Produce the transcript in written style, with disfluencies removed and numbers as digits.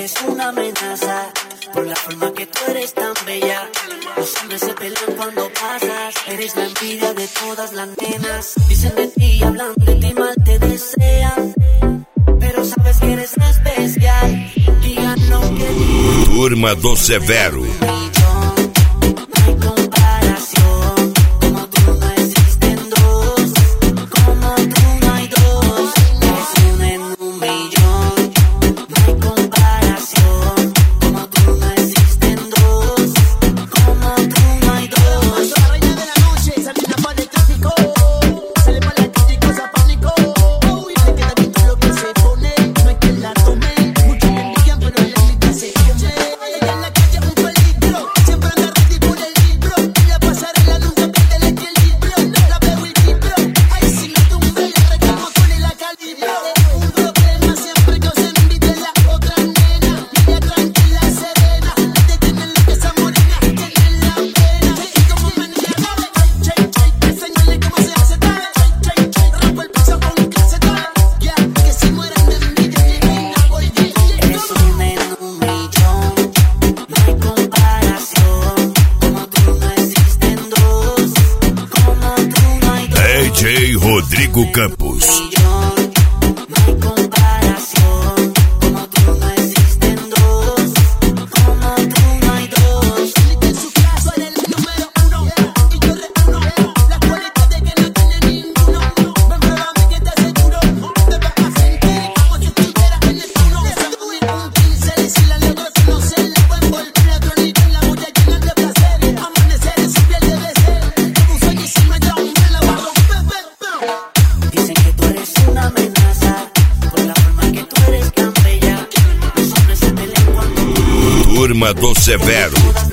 eres una amenaza, por la forma que tú eres tan bella. Los hombres se pelean cuando pasas, eres la envidia de todas las nenas. Dicen de ti, hablan de ti, mal te desean, pero sabes que eres especial. Digan lo que digan. Turma do Severo. DJ Rodrigo Campos. Turma do Severo.